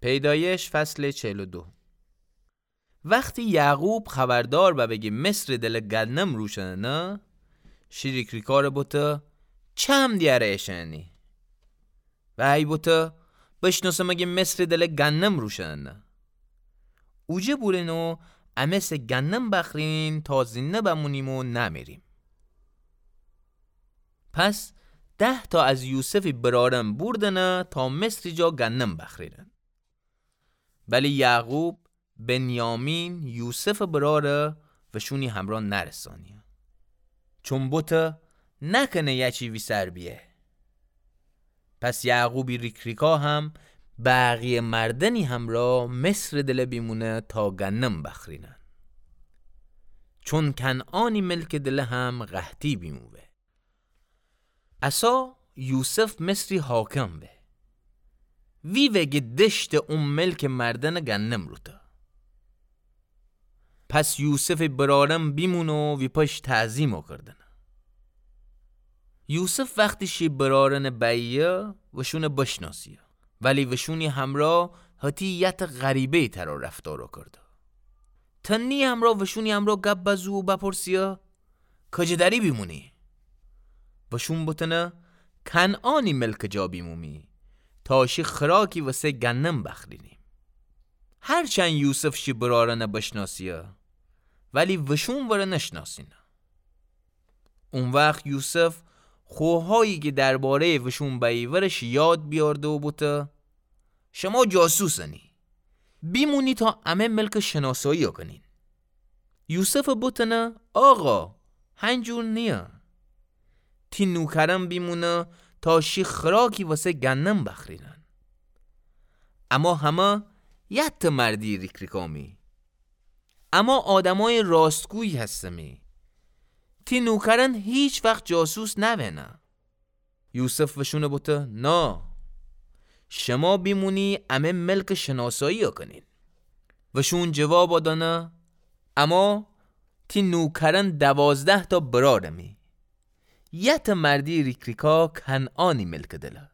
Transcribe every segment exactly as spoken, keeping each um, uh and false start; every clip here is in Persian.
پیدایش فصل چهل و دو. وقتی یعقوب خبردار و بگی مصر دل گنم روشنه نه شیریکریکار بوته چم دیاره ایشنی و ای بوته بشناسه مگه مصر دل گنم روشنه نه اوجه بولنو امس گنم بخرین تا زینه بمونیم و نمیریم. پس ده تا از یوسف برارم بردنه تا مصر جا گنم بخریرن. ولی یعقوب بنیامین یوسف براره و شونی همراه نرسانیه چون بوته نکنه یه چی وی سر بیه. پس یعقوبی ریکریکا هم بقیه مردنی همراه مصر دل بیمونه تا گنم بخرینن چون کنعانی ملک دل هم قحطی بیموه. اسا یوسف مصری حاکم به وی وگه دشت اون ملک مردن گنم رو تا. پس یوسف برارم بیمونو وی پاش تعظیمو کردن. یوسف وقتی شی برارن بیه وشون بشناسیه ولی وشونی همراه حتی یت غریبه تر رفتارو کرده. تنی همراه وشونی همراه گب بزو بپرسیه کجا داری بیمونی؟ وشون بتنه کنعانی ملک جا بیمومی تاشی خراکی واسه گنم بخرینیم. هرچند یوسف شی برارن بشناسیه ولی وشون وره نشناسینه. اون وقت یوسف خوهایی که درباره وشون بیورش یاد بیارده و بوده شما جاسوسنی بیمونی تا امه ملک شناسایی کنین. یوسف بوتنه آقا هنجور نیا تی نوکرم بیمونه تا شی خراکی واسه گنم بخرینن. اما همه یت مردی ریکریکامی اما آدمای راستگویی هستمی تی نوکرن هیچ وقت جاسوس نوینه. یوسف وشونه بوته نا شما بیمونی امه ملک شناسایی کنین. وشون جواب آدانه اما تی نوکرن دوازده تا برارمی یت مردی ریکریکا کنعانی ملک دله.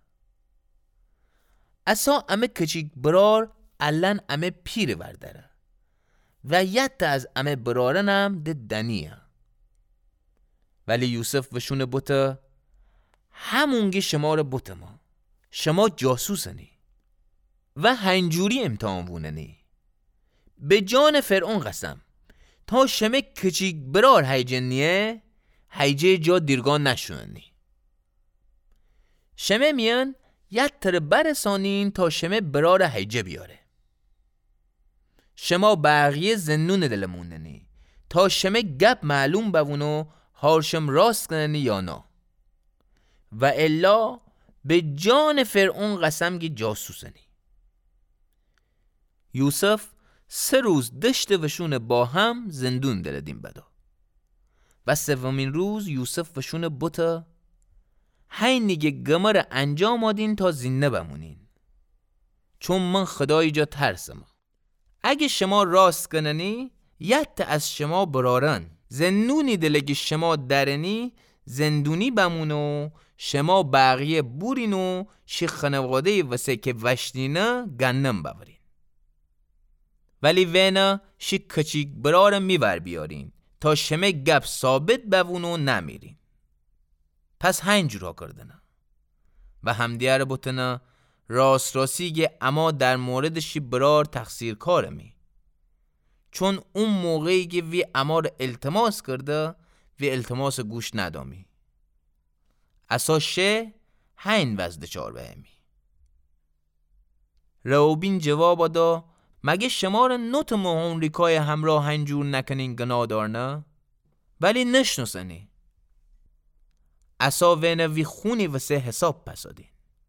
اسا امه کچیک برار الان امه پیر ورداره و یت از امه برارنم ده دنیه. ولی یوسف وشونه بوته همونگی شما رو بوته ما شما جاسوسنی و هنجوری امتحان بوننی. به جان فرعون قسم تا شمه کچیک برار هیجنیه هیجه جا دیرگان نشوننی. شمه میان یت تر برسانین تا شمه برار هیجه بیاره. شما بقیه زنون دلموننی تا شمه گپ معلوم بوونو هارشم راست کننی یا نه و الا به جان فرعون قسم گی جاسوسنی. یوسف سه روز دشت وشون با هم زندون دلدیم بدا و سومین روز یوسف وشون بوتا هی نیگه گمر انجام آدین تا زینه بمونین چون من خدای جا ترسم. اگه شما راست کننی یت از شما برارن زندونی دلگی شما درنی زندونی بمونو شما بقیه بورینو شی خانواده واسه که وشتینه گنم بورین. ولی وینا شی کچیک برار میور بیارین تا شمه گپ ثابت بوونو نمیرین. پس هنجورا کردنه و همدیاره بوتنه راست راستیگه اما در مورد شی برار تقصیر کارمی چون اون موقعی که وی امار التماس کرده وی التماس گوش ندامی. اسا شه هین وزده چار بهمی. روبین جواب دا مگه شما را نوت مهون ریکای همراه هنجور نکنین گناه دارنه؟ ولی نشناسنی. اسا وینه وی خونی وسه حساب پسادین.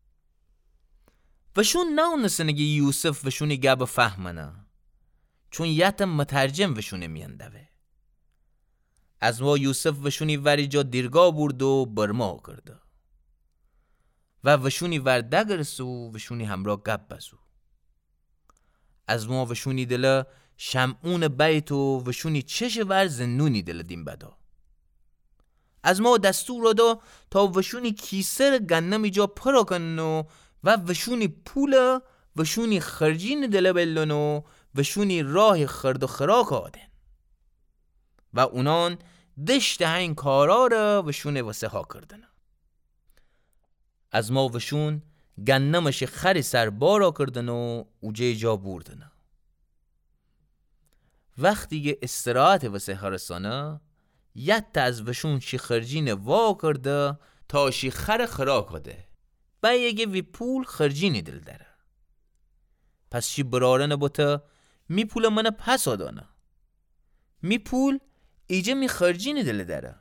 وشون ناونسنگی یوسف وشونی گب فهمنه چون یتم مترجم وشونه میاندوه. از ما یوسف وشونی وری جا دیرگاه برد و برما کرده و وشونی ور دگرسو وشونی همراه گب بزو. از ما وشونی دل شمعون بیت و وشونی چش ور زنونی دل دیم بدا. از ما دستور دادا تا وشونی کیسر گنمی جا پرا کنن و وشونی پول وشونی خرجین دل بلنو وشونی راه خرد و خراک آدن و اونان دشت هین کارا را وشونه واسه ها کردن. از ما وشون گنمش خری سر بارا کردن و اوجه جا بردن. وقتی که استراحت واسه هرسانه یت از وشون شی خرجین وا کرده تا شی خر خراک آده با یه وی پول خرجینی دل داره. پس شی برارن بوتا می پول من پس آدانه می پول ایجه می خرجینی دل داره.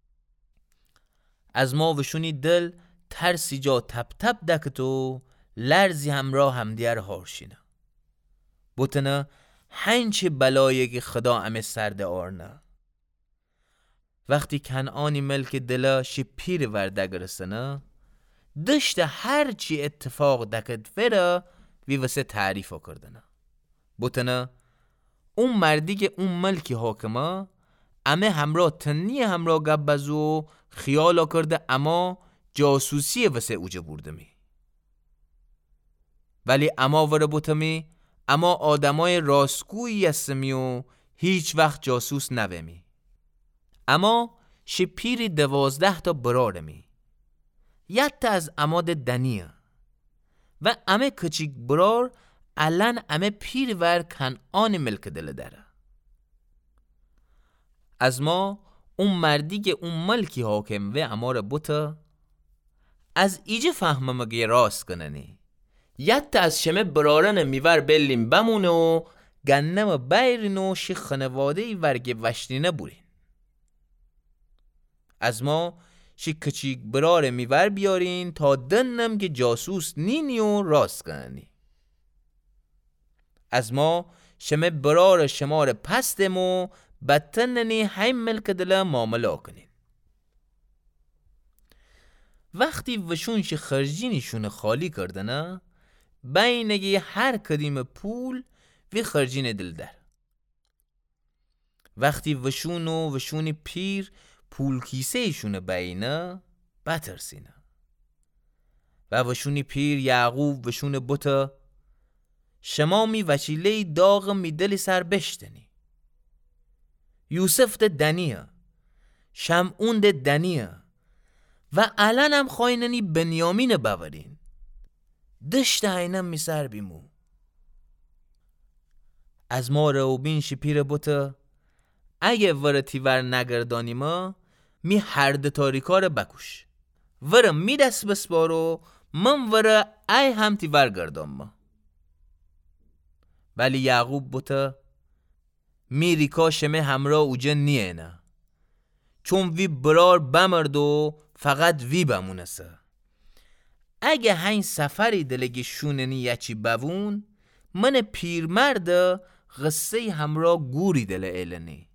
از ما وشونی دل ترسی جا تپ تپ دکتو لرزی همراه هم دیار هارشینه بوتنه هنچه بلایی که خدا امه سرده آرنه. وقتی کنعانی ملک دلا شی پیر وردگ رسنه دشت هر چی اتفاق دکت فره وی واسه تعریف کردنه بوتنه اون مردی که اون ملکی حاکمه امه همراه تنی همراه گبزو خیالا کرده اما جاسوسی واسه اوجه برده می. ولی اما وره بوتمی اما آدمای راستگویی هستمی و هیچ وقت جاسوس نومی. اما شی پیری دوازده تا برارمی یت از اماد دنیه و امه کچیک برار الان امه پیر ور کنعان ملک دل داره. از ما اون مردی که اون ملکی حاکم و امار بوتا از ایجه فهمم اگه راست کننی یت از شمه برارن میور بلیم بمونه و گنم بیرین و شی خانواده ای ورگه وشتینه بورین. از ما شی کچیک برار میور بیارین تا دنم که جاسوس نینی و راست کننی. از ما شمه برار شمار پستم و بدتننی هم ملک دل معامله کنین. وقتی وشون شی خرجینیشون خالی کردنه بینگی هر کدیم پول وی خرجین دل در. وقتی وشون و وشونی پیر پول کیسه ایشون بینه بترسینه و وشونی پیر یعقوب وشون بوتا شما می وچیله داغ می دلی سر بشتنی یوسف ده دنیه شمعون ده دنیه و الان هم خوایننی بنیامین باورین دشت اینم می سر بیمو. از ما روبین شپیر بوتا اگه ورتی ور نگردانی ما می هرد تاریکار بکوش ور می دست بسپارو من ور ای هم تی ور گردان ما. ولی یعقوب بوتا می ریکا شمه همراه اوجه نیه نه چون وی برار بمرد و فقط وی بمونسه. اگه هین سفری دلگی شوننی یچی بوون من پیرمرد غصه همراه گوری دل ایلنی